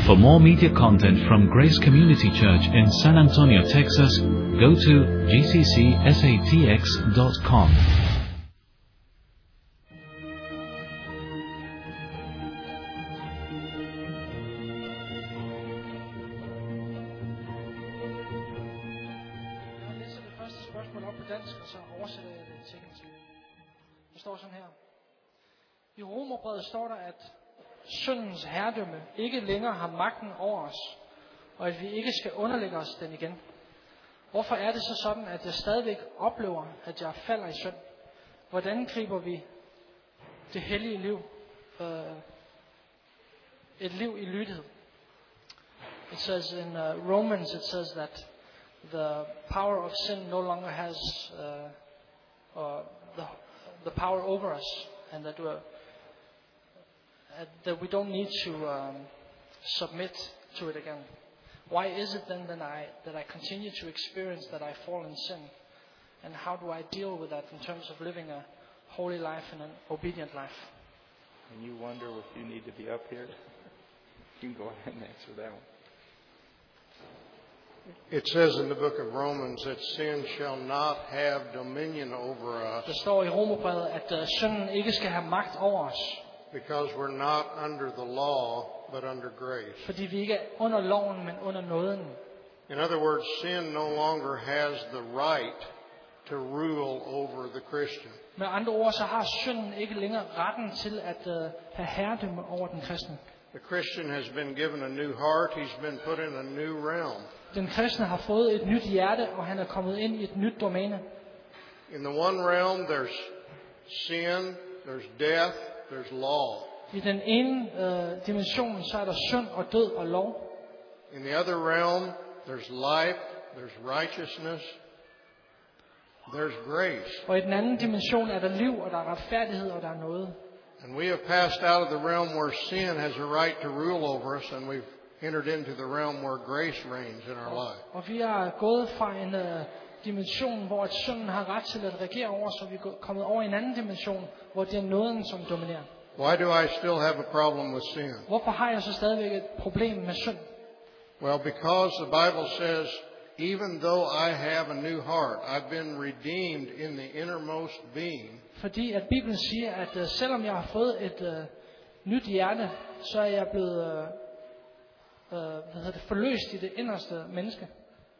For more media content from Grace Community Church in San Antonio, Texas, go to gccsatx.com. I Romerbrevet står der, at syndens herredømme ikke længere har magten over os, og at vi ikke skal underlægge os den igen. Hvorfor er det så sådan, at jeg stadigvæk oplever, at jeg falder i synd? Hvordan griber vi det hellige liv, et liv i lydighed? It says in Romans, it says that the power of sin no longer has the power over us, and that we don't need to submit to it again. Why is it then that I continue to experience that I fall in sin? And how do I deal with that in terms of living a holy life and an obedient life? And you wonder if you need to be up here? You can go ahead and answer that one. It says in the book of Romans that sin shall not have dominion over us. Der står i Romerbrevet, at synden ikke skal have magt over os. Because we're not under the law, but under grace. Fordi vi ikke er under loven, men under nåden. In other words, sin no longer has the right to rule over the Christian. Med andre ord, så har synden ikke længere retten til at have herredømme over den kristne. The Christian has been given a new heart. He's been put in a new realm. Den kristne har fået et nyt hjerte, og han er kommet ind i et nyt domæne. In the one realm, there's sin, there's death, there's law. I den ene dimension, så er der synd og død og lov. In the other realm, there's life, there's righteousness, there's grace. Og i den anden dimension er der liv, og der er retfærdighed, og der er noget. And we have passed out of the realm where sin has a right to rule over us, and we've entered into the realm where grace reigns in our life. Og vi er gået fra en dimension, hvor synden har ret til at regere over os, og vi er kommet over i en anden dimension, hvor det er nåden, som dominerer. Why do I still have a problem with sin? Hvorfor har jeg så stadigvæk et problem med synd? Well, because the Bible says, even though I have a new heart, I've been redeemed in the innermost being. Fordi at Bibelen siger, at selvom jeg har fået et nyt hjerte, så er jeg blevet forløst i det inderste menneske.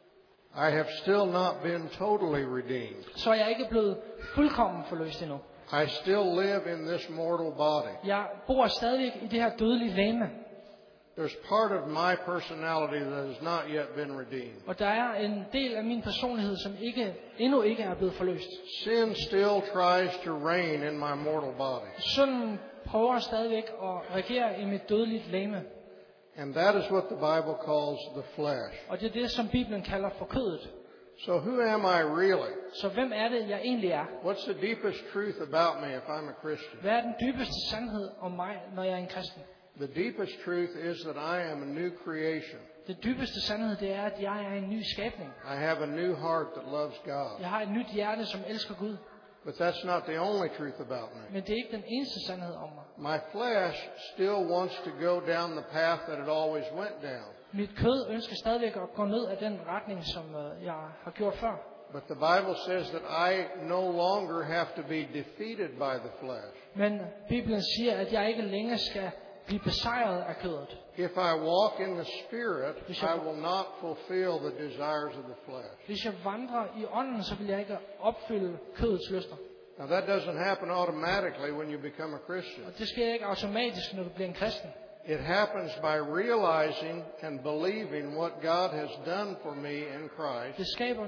I have still not been totally redeemed. Så er jeg ikke blevet fuldkommen forløst endnu. I still live in this mortal body. Jeg bor stadigvæk i det her dødelige legeme. There's part of my personality that has not yet been redeemed. Og der er en del af min personlighed, som endnu ikke er blevet forløst. Sin still tries to reign in my mortal body. Synden prøver stadigvæk at regere i mit dødelige legeme. And that is what the Bible calls the flesh. Og det er det, som Bibelen kalder for kødet. So who am I really? Så hvem er det, jeg egentlig er? What's the deepest truth about me if I'm a Christian? Hvad er den dybeste sandhed om mig, når jeg er en kristen? The deepest truth is that I am a new creation. Det dybeste sandhed, det er, at jeg er en ny skabning. I have a new heart that loves God. Jeg har et nyt hjerte, som elsker Gud. But that's not the only truth about me. Men det er ikke den eneste sandhed om mig. My flesh still wants to go down the path that it always went down. Mit kød ønsker stadigvæk at gå ned ad den retning, som jeg har gjort før. But the Bible says that I no longer have to be defeated by the flesh. Men Bibelen siger, at jeg ikke længere skal blive besejret af kødet. If I walk in the Spirit, I will not fulfill the desires of the flesh. Hvis jeg vandrer i ånden, så vil jeg ikke opfylde kødets lyster. Now that doesn't happen automatically when you become a Christian. Og det sker ikke automatisk, når du bliver en kristen. It happens by realizing and believing what God has done for me in Christ.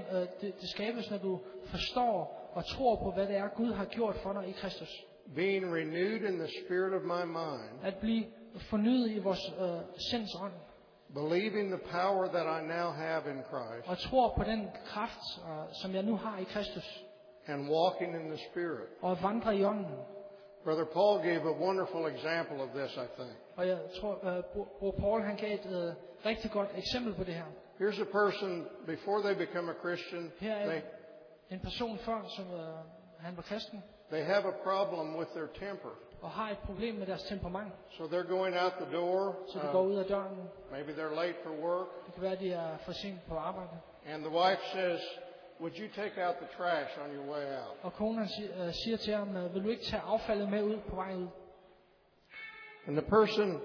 Det skabes, når du forstår og tror på, hvad det er, Gud har gjort for dig i Kristus. Being renewed in the spirit of my mind. At blive fornyet i vores sinds ånd. Believing the power that I now have in Christ. Og tror på den kraft, som jeg nu har i Kristus. And walking in the Spirit. Og vandre i ånden. Brother Paul gave a wonderful example of this, I think. Og jeg tror, bror Paul han gav et rigtig godt eksempel på det her. Here's a person before they become a Christian. Her er en person før, som han var kristen. They have a problem with their temper. og har et problem med deres temperament. So they're going out the door. Så de går ud af døren. Maybe they're late for work. Det kan være, at de er for sent på arbejde. And the wife says, would you take out the trash on your way out? Og konen siger til ham, vil du ikke tage affaldet med ud på vej ud? And the person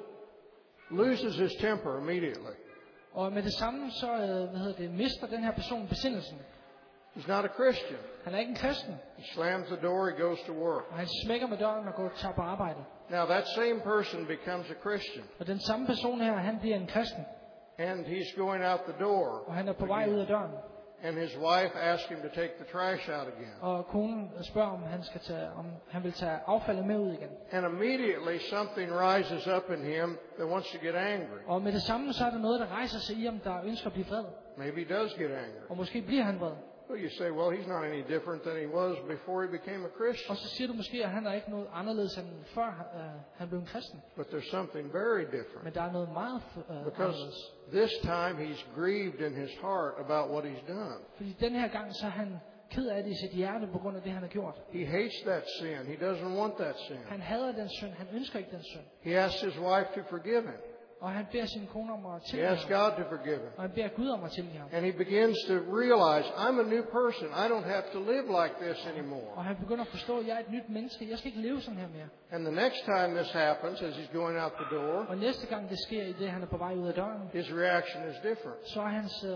loses his temper immediately. Og med det samme, så mister den her person besindelsen. He's not a Christian. Han er ikke en kristen. He slams the door, he goes to work. Og han smækker med døren og tager på arbejde. Now that same person becomes a Christian. Og den samme person her, han bliver en kristen. And he's going out the door. Og han er på vej ud af døren. And his wife asks him to take the trash out again. Og konen spørger, om han vil tage affaldet med ud igen. And immediately something rises up in him that wants to get angry. Og med det samme, så er der noget, der rejser sig i ham, der ønsker at blive vred. Maybe he does get angry. Og måske bliver han vred. Well, you say, well, he's not any different than he was before he became a Christian. Og så siger du måske, at han er ikke noget anderledes end før han blev en kristen. But there's something very different. Men der er noget meget Because anderledes. this time he's grieved in his heart about what he's done. Fordi den her gang, så er han ked af det i sit hjerte på grund af det, han har gjort. He hates that sin. He doesn't want that sin. Han hader den synd. Han ønsker ikke den synd. He asks his wife to forgive him. Og han beder sin kone om at He tilgive asks ham. God to forgive him. Og han beder Gud om at tilgive ham. And he begins to realize, I'm a new person. I don't have to live like this anymore. Og han begynder at forstå, at jeg er et nyt menneske. Jeg skal ikke leve sådan her mere. And the next time this happens, as he's going out the door, Og næste gang det sker i det, han er på vej ud af døren, his reaction is different. så er hans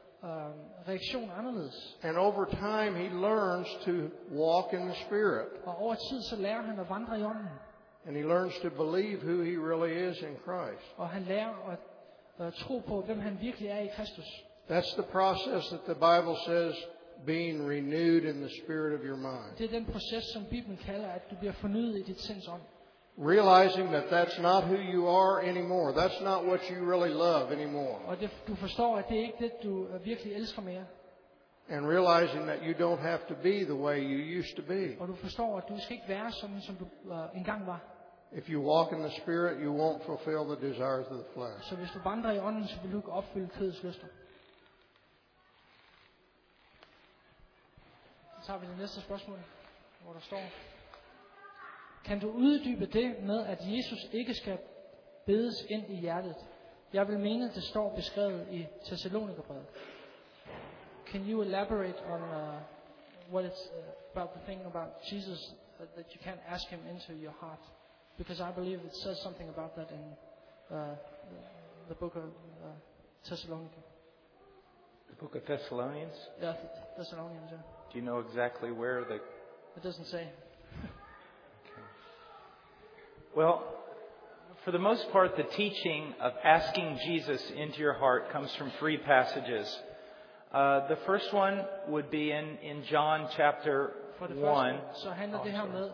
reaktion anderledes. And over time, he learns to walk in the Spirit. Og over tid, så lærer han at vandre i ånden. And he learns to believe who he really is in Christ. Og han lærer at tro på, hvem han virkelig er i Kristus. That's the process that the Bible says being renewed in the spirit of your mind. Det er den proces, som Bibelen kalder, at du bliver fornyet i dit sinds ånd. Realizing that that's not who you are anymore. That's not what you really love anymore. Og du forstår, at det er ikke det, du virkelig elsker mere. And realizing that you don't have to be the way you used to be. Og du forstår, at du skal ikke være sådan, som du engang var. If you walk in the Spirit, you won't fulfill the desires of the flesh. Så hvis du vandrer i ånden, så vil du ikke opfylde kødets lyster. Så tager vi det næste spørgsmål, hvor der står: kan du uddybe det med, at Jesus ikke skal bedes ind i hjertet? Jeg vil mene, det står beskrevet i Thessalonikerbrevet. Can you elaborate on what it's about the thing about Jesus that you can't ask him into your heart? Because I believe it says something about that in the book of Thessalonians. The book of Thessalonians? Yeah, Thessalonians, yeah. Do you know exactly where the... It doesn't say. Well, for the most part, the teaching of asking Jesus into your heart comes from 3 passages. The first one would be in John chapter 1. Så handler det her med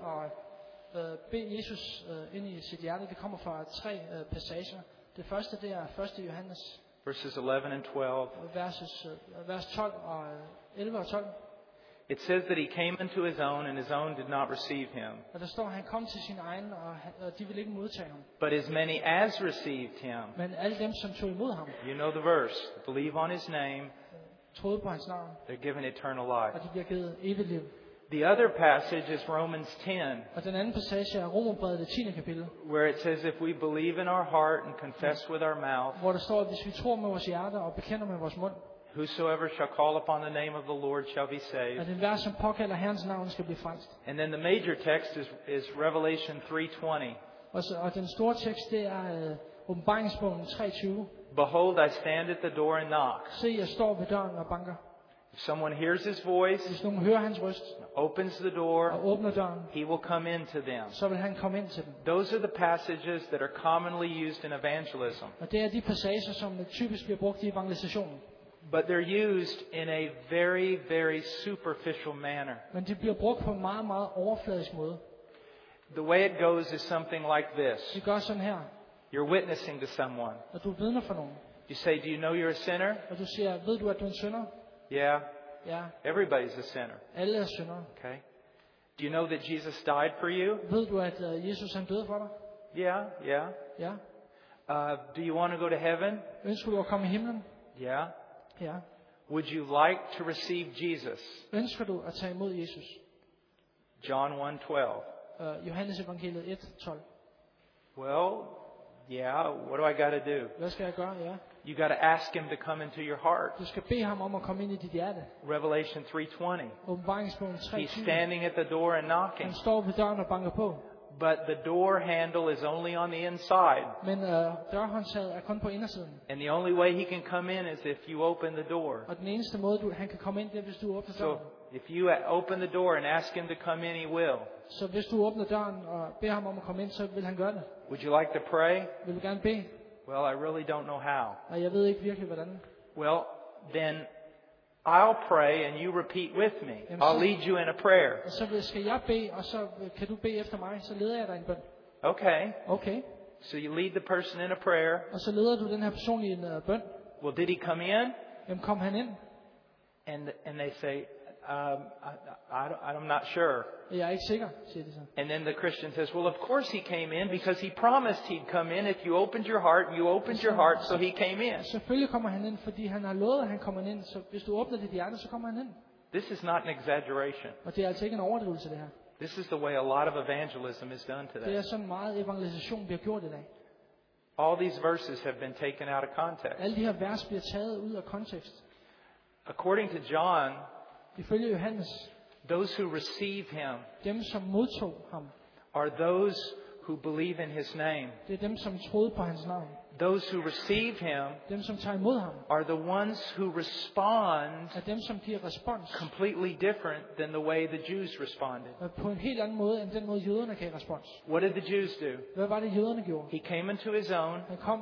at bede Jesus ind i sit hjerte. Det kommer fra 3 passager. Det første, det er 1. Johannes Verses 11 and 12. vers 12 og 11 og 12. It says that he came into his own, and his own did not receive him. Og der står, at han kom til sin egen, og de ville ikke modtage ham. But as many as received him, Men alle dem, som tog imod ham, you know the verse, believe on his name, troede på hans navn, they're given eternal life. og de bliver givet evigt liv. The other passage is Romans 10, Og den anden passage er Romerbrevet, det 10. kapitel, where it says, if we believe in our heart and confess with our mouth, hvor der står, at hvis vi tror med vores hjerte og bekender med vores mund, whosoever shall call upon the name of the Lord shall be saved. at enhver, som påkalder Herrens navn, skal blive frelst. And then the major text is Revelation 3:20. Og den store tekst, det er Åbenbaringsbogen 3:20. Behold, I stand at the door and knock. Se, jeg står ved døren og banker. If someone hears his voice, Hvis nogen hører hans røst opens the og door, åbner døren, he will come into them. så vil han komme ind til dem. Those are the passages that are commonly used in evangelism. Og det er de passager, som typisk bliver brugt i evangelisationen. But they're used in a very, very superficial manner. Men de bliver brugt på en meget, meget overfladisk måde. The way it goes is something like this. Det gør sådan her, You're witnessing to someone. og du vidner for nogen. You say, do you know you're a sinner? Og du siger, ved du, at du er en synder? Yeah, Ja, everybody's a sinner. alle er syndere. Okay. Do you know that Jesus died for you? Ved du, at Jesus han døde for dig? Yeah, yeah. Ja. Do you want to go to heaven? Ønsker du at komme i himlen? Yeah. Ja. Would you like to receive Jesus? Ønsker du at tage imod Jesus? John 1:12. Johannes evangeliet 1:12. Well, yeah, what do I got to do? Hvad skal jeg gøre? Ja. You got to ask Him to come into your heart. Du skal bede ham om at komme ind i dit hjerte. Revelation 3:20. Åbenbaringsbogen He's 3:20. standing at the door and knocking. Han står ved døren og banker på. But the door handle is only on the inside. Men dørhåndtaget er kun på indersiden. And the only way He can come in is if you open the door. Og den eneste måde, han kan komme ind, det er, hvis du åbner So døren. if you open the door and ask Him to come in, He will. Så hvis du åbner døren og beder ham om at komme ind, så vil han gøre det. Would you like to pray? Vil du gerne bede? Well, I really don't know how. Og jeg ved ikke virkelig, hvordan. Well, then I'll pray and you repeat with me. I'll lead you in a prayer. Og så skal jeg bede, og så kan du bede efter mig, så leder jeg dig en bøn. Okay. Okay. So you lead the person in a prayer. Og så leder du den her person i en bøn. Well, did he come in? Jamen kom han ind? And they say, I'm not sure. Jeg er ikke sikker, siger de så. And then the Christian says, well, of course he came in because he promised he'd come in if you opened your heart. You opened your heart, so he came in. Selvfølgelig kommer han ind, fordi han har lovet, at han kommer ind. Så hvis du åbner dit hjerte, så kommer han ind. This is not an exaggeration. Og det er altså ikke en overdrivelse, det her. This is the way a lot of evangelism is done Det today. er sådan meget evangelisation bliver gjort i dag. All these verses have been taken out of context. Alle de her vers bliver taget ud af kontekst. According to John, Ifølge Johannes, those who receive him dem som modtog ham, are those who believe in his name. det er dem som troede på hans navn. Those who receive him Dem som tager imod ham, are the ones who respond er dem som giver respons completely different than the way the Jews responded. på en helt anden måde end den måde jøderne gav respons. What did the Jews do? Hvad var det jøderne gjorde? He came into his own. Han kom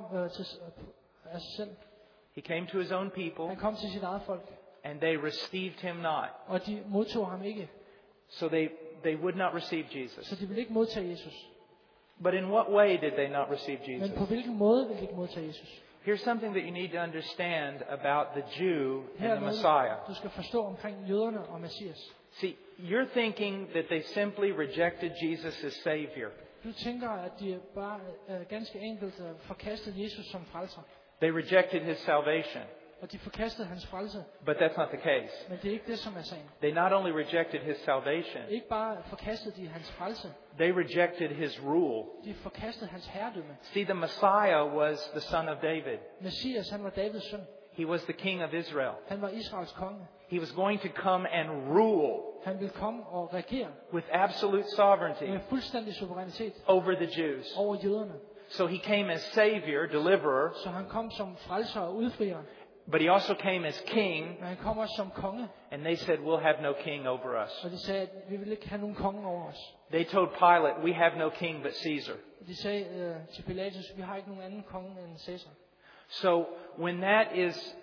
af sig selv. He came to his own Han people, kom til sit eget folk, and they received him not. og de modtog ham ikke. So they would not receive Jesus. Så de ville ikke modtage Jesus. But in what way did they not receive Men på Jesus? hvilken måde ville de ikke modtage Jesus? Here's something that you need to understand about the Jew Her and er the noget, Messiah. du skal forstå omkring jøderne og Messias. See, you're thinking that they simply rejected Jesus as Savior. Du tænker, at de bare ganske enkelt forkastede Jesus som frelser. They rejected his salvation. Og de forkastede hans frelse. But that's not the case. Men det er ikke det, som er sagen. They not only rejected his salvation, Ikke bare forkastede de hans frelse. they rejected his rule. De forkastede hans herredømme. See, the Messiah was the son of David. Messias, han var Davids søn. He was the king of Israel. Han var Israels konge. He was going to come and rule Han ville komme og regere with absolute sovereignty med fuldstændig suverænitet over the Jews. over jøderne. So he came as Savior, deliverer, Så han kom som frelser og udfrier. but he also came as king. Men han kom også som konge. And they said, we'll have no king over us. Og de sagde, at vi vil ikke have nogen konge over os. They told Pilate, we have no king but Caesar. Og de sagde til Pilatus, vi har ikke nogen anden konge end Caesar. So when that is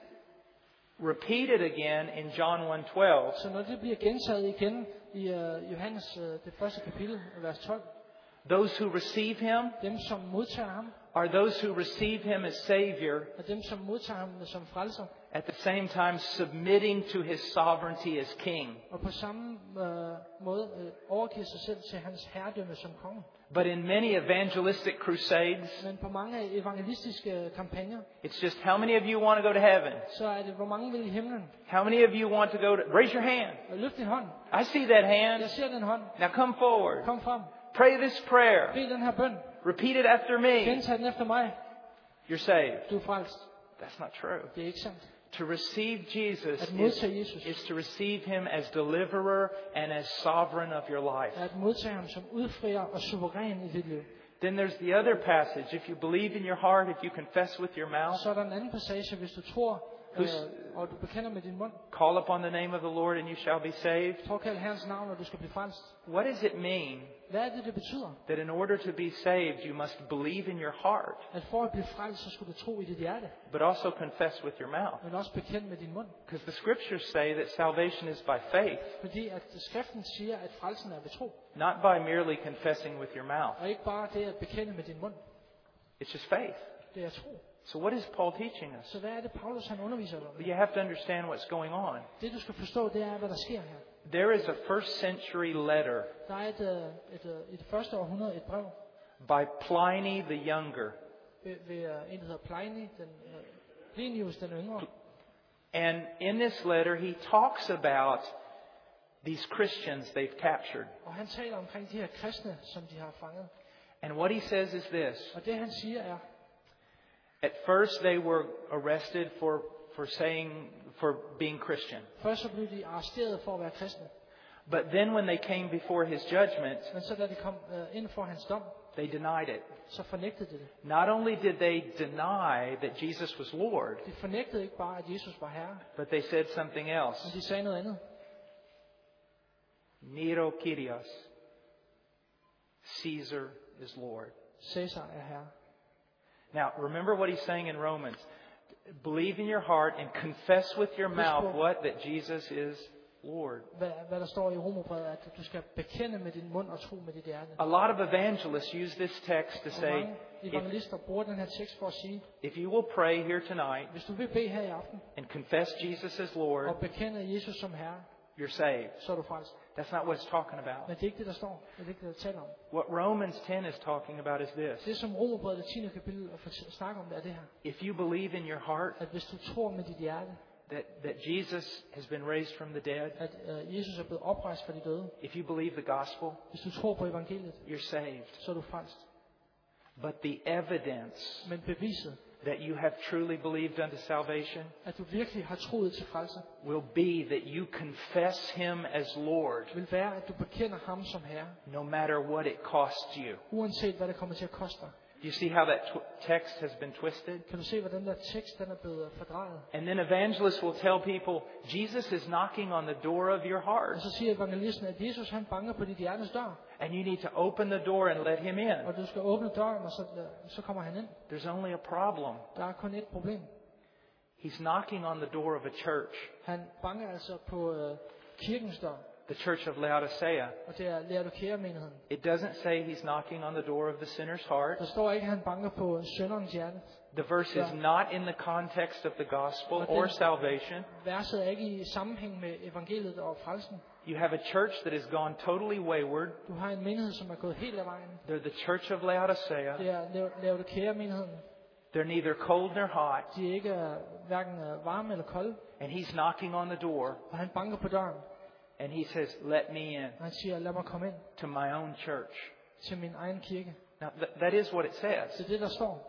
repeated again in John 1:12, Så når det bliver gentaget igen i Johannes det første kapitel, vers 12, those who receive him dem som modtager ham, are those who receive him as Savior, og dem som modtager ham som frelser, at the same time submitting to his sovereignty as king. og på samme måde overgiver sig selv til hans herredømme som konge. But in many evangelistic crusades, Men på mange evangelistiske kampagner, it's just how many of you want to go to heaven? så er det, hvor mange vil i himlen? How many of you want to go to... Raise your hand. Og løft din hånd. I see that hand. Jeg ser den hånd. Now come forward. Kom frem. Pray this prayer. Bed den her bøn. Repeat it after me. Gentag den efter mig. You're saved. Du er frelst. That's not true. Det er ikke sandt. To receive Jesus At modtage Jesus is to receive him as deliverer and as sovereign of your life. er at modtage ham som udfrier og suveræn i dit liv. Then there's the other passage. If you believe in your heart, if you confess with your mouth, Så er der en anden passage, hvis du tror, og du bekender med din mund. call upon the name of the Lord and you shall be saved. Påkald Herrens navn, og du skal blive frelst. What does it mean Hvad er det, det betyder? that in order to be saved, you must believe in your heart, At for at blive frelst, så skal du tro i dit hjerte, but also confess with your mouth? men også bekende med din mund. Because the scriptures say that salvation is by faith, Fordi at skriften siger, at frelsen er ved tro, not by merely confessing with your mouth. og ikke bare det at bekende med din mund. It's just faith. Det er tro. So what is Paul teaching us? Så hvad er det, Paulus han underviser dig om? You have to understand what's going on. Det du skal forstå, det er, hvad der sker her. There is a first century letter Der er i det første århundrede et brev by Pliny the Younger. ved en, der hedder Plinius den yngre. And in this letter, he talks about these Christians they've captured. Og han taler omkring de her kristne, som de har fanget. And what he says is this. Og det han siger er, At first they were arrested for being Christian. først så blev de arresteret for at være kristne. But then when they came before his judgment, Men så da de kom ind for hans dom, they denied it. så fornægtede de det. Not only did they deny that Jesus was Lord, De fornægtede ikke bare, at Jesus var herre, but they said something men else. de sagde noget andet. Nero Kyrios. Caesar is Lord. Cæsar er herre. Now, remember what he's saying in Romans. Believe in your heart and confess with your mouth what? That Jesus is Lord. Hvad der står i Romerbrevet, at du skal bekende med din mund og tro med dit hjerte. A lot of evangelists use this text to Og say, mange evangelister bruger den her tekst for at sige, if you will pray here tonight hvis du vil bede her i aften, and confess Jesus as Lord, og bekende Jesus som herre, you're saved. så er du frelst. That's not what it's talking about. Men det er ikke det, der står. Det er ikke det, der taler om. What Romans 10 is talking about is this. Det, som Romerbrevet det 10. kapitel snakker om, det er det her. If you believe in your heart At hvis du tror med dit hjerte, that Jesus has been raised from the dead, at Jesus er blevet oprejst fra de døde, if you believe the gospel, hvis du tror på evangeliet, you're saved. så er du frelst. But the evidence Men beviset, that you have truly believed unto salvation at du virkelig har troet til frelse, will be that you confess Him as Lord, vil være, at du bekender ham som herre, no matter what it costs you. uanset hvad det kommer til at koste dig. Do you see how that text has been twisted? Kan du se, hvordan den der tekst den er blevet fordrejet? And then evangelists will tell people, Jesus is knocking on the door of your heart, Og så siger evangelisten, at Jesus han banker på dit hjertes dør, and you need to open the door and let Him in. og du skal åbne døren, og så kommer han ind. There's only a problem. Der er kun et problem. He's knocking on the door of a church, Han banker altså på kirkens dør, the church of Laodicea. og det er Laodicea-menigheden. It doesn't say He's knocking on the door of the sinner's heart. Der står ikke, at han banker på synderens hjerte. The verse is not in the context of the gospel or salvation. Verset er ikke i sammenhæng med evangeliet og frelsen. You have a church that has gone totally wayward. Du har en menighed, som er gået helt af vejen. They're the church of Laodicea. Det er Laodicea-menigheden. They're neither cold nor hot. De er ikke hverken varme eller kolde. And He's knocking on the door. Og han banker på døren. And He says, let me in Og han siger, lad mig komme ind to my own church. til min egen kirke. Now, that is what it says. Det er det, der står.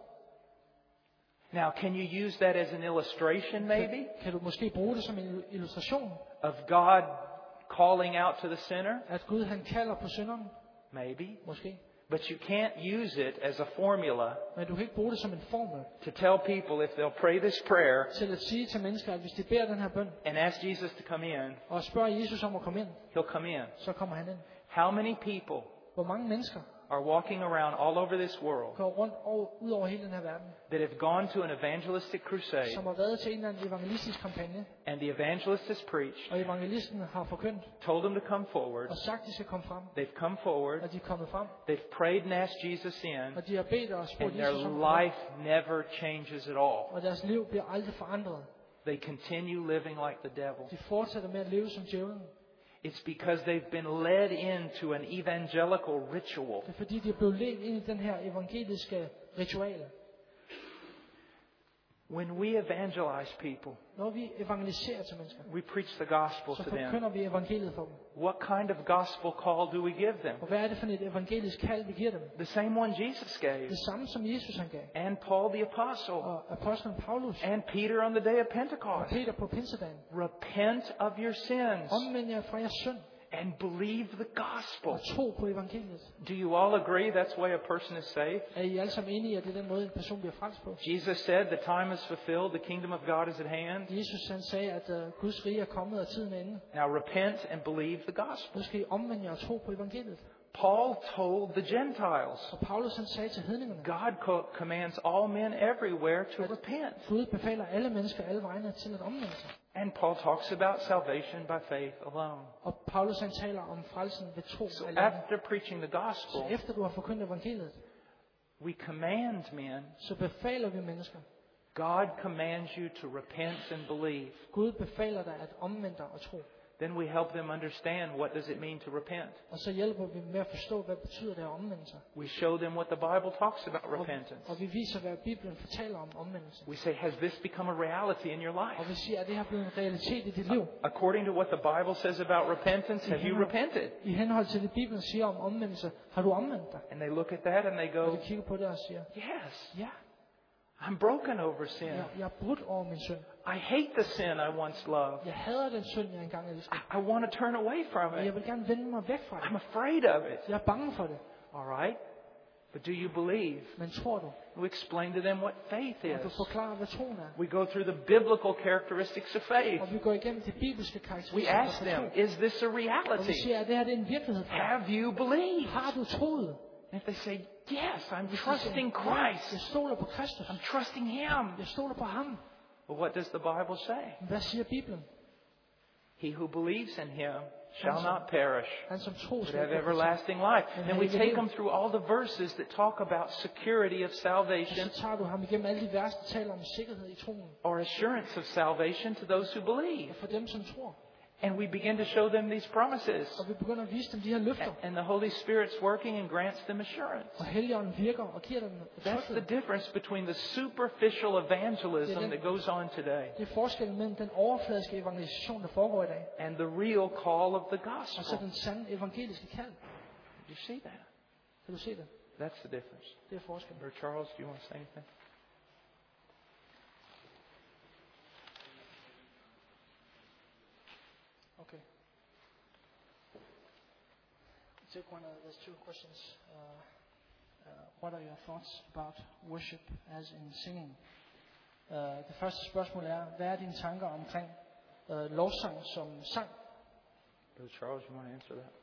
Now, can you use that as an illustration, maybe, Kan du måske bruge det som en illustration? of God calling out to the sinner? At Gud han kalder på synderen? Maybe. Måske. But you can't use it as a formula Men du kan ikke bruge det som en formel to tell people if they'll pray this prayer til at sige til mennesker, at hvis de beder den her bøn, and ask Jesus to come in, og spørger Jesus om at komme ind, He'll come in. så kommer han ind. How many people Hvor mange mennesker are walking around all over this world går rundt ud over hele den her verden, that have gone to an evangelistic crusade, som har været til en eller anden evangelistisk kampagne, and the evangelist has preached, og evangelisten har forkyndt told them to come forward. og sagt, at de skal komme frem, They've come forward. og de er kommet frem, They've prayed and asked Jesus in, og de har bedt og spurgt and their Jesus om at life never changes at all. og deres liv bliver aldrig forandret. They continue living like the devil. De fortsætter med at leve som djævlen. It's because they've been led into an evangelical ritual. Det er fordi, de er blevet ledt ind i den her evangeliske ritual. When we evangelize people, Når vi evangeliserer til mennesker, we preach the gospel så to them. forkynder vi evangeliet for dem. What kind of gospel call do we give them? Og hvad er det for et evangelisk kald, vi giver dem? The same one Jesus gave, Det samme som Jesus han gav. and Paul the apostle, Og apostlen Paulus and Peter on the day of og Pentecost. Peter på pinsedagen. Repent of your sins Omvend jer fra jeres synd and believe the gospel. og tro på evangeliet. Do you all agree that's the way a person is saved? Er I alle sammen enige i, at det er den måde, en person bliver frelst på? Jesus said, the time is fulfilled, the kingdom of God is at hand. Jesus han sagde, at Guds rige er kommet, og tiden er inde. Now repent and believe the gospel. Nu skal I omvende jer og tro på evangeliet. Paul told the Gentiles, Og Paulus han sagde til hedningerne, God commands all men everywhere to repent. Gud befaler alle mennesker alle vegne til at omvende sig. And Paul talks about salvation by faith alone. Og Paulus han taler om frelsen ved tro So alene. after preaching the Så gospel, efter du har forkyndt evangeliet, we command men, så befaler vi mennesker. God commands you to repent and believe. Gud befaler dig at omvende dig og tro. Then we help them understand what does it mean to repent. Og så hjælper vi med at forstå, hvad betyder det at omvende sig. We show them what the Bible talks about repentance. Og vi viser, hvad Bibelen fortæller om omvendelse. We say, has this become a reality in your Og life? vi siger, at det har blevet en realitet i dit liv. According to what the Bible says about repentance, have you repented? I henhold til det Bibelen siger om omvendelse, har du omvendt dig? And they look at that and they Og go, vi kigger på det og siger, yes, ja, I'm broken over sin. jeg er brudt over min synd. I hate the sin I once loved. Jeg hader den synd, jeg engang elskede. I want to turn away from Og it. jeg vil gerne vende mig væk fra I'm det. afraid of it. Jeg er bange for det. All right? But do you believe? Men tror du? We explain to them what faith Og du is. forklarer, hvad troen er. We go through the biblical characteristics of faith. Og vi går igennem de bibelske We karakteristikker ask for them, tro. is this a Og vi reality? siger, at det her det er en virkelighed for dig. Have you believed? Har du troet? And if they say, yes, I'm Hvis de trusting siger, ja, jeg Christ. stoler på Kristus. I'm trusting Him. Jeg stoler på ham. Well, what does the Bible say? Hvad siger Bibelen? He who believes in Him shall not perish, Han som tror but skal have ikke gå fortabt. everlasting life. And we take them through all the verses that talk about security of Og salvation så tager du ham igennem alle de vers, der taler om sikkerhed i troen. or assurance of salvation to those who believe. Og for dem, som tror. And we begin to show them these promises. Og vi begynder at vise dem de her løfter. And the Holy Spirit's working and grants them assurance. Og Helligånden virker og giver dem That's the tryghed. difference between the superficial evangelism that goes on today Det er forskellen mellem den overfladiske evangelisation, der foregår i dag, and the real call of the og så gospel. den sande evangeliske kald. Do you see that? Kan du se det? That's the difference. Det er forskellen. Brother Charles, do you want to say anything? Okay. Take one. There's two questions. What are your thoughts about worship as in singing? Det første spørgsmål er, hvad er dine tanker omkring lovsang som sang? Brother Charles, you want to answer that?